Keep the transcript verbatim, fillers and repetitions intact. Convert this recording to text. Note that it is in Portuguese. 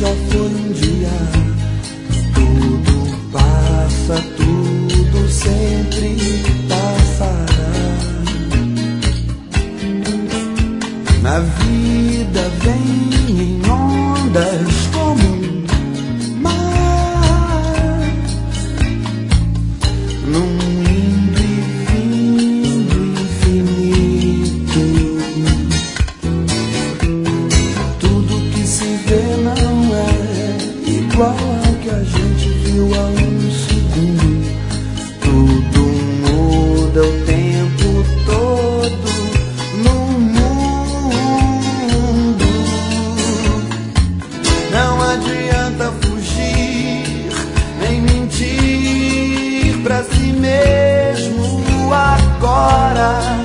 já foi um dia. Tudo passa, tudo sempre passará. Na vida vem em ondas como um mar, num indo e vindo infinito. Tudo que se vê não é igual ao que a gente viu há um segundo. Tudo muda o tempo todo no mundo. Não adianta fugir nem mentir pra si mesmo agora.